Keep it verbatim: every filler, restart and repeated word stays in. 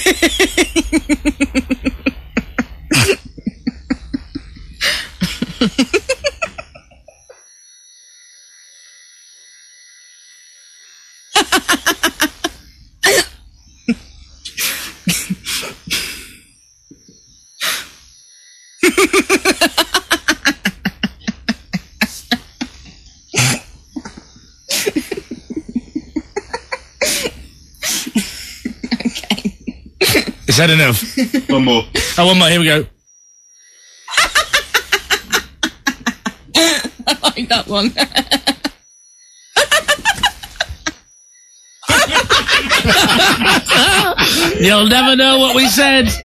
Is that enough? One more. Oh, one more. Here we go. I like that one. You'll never know what we said.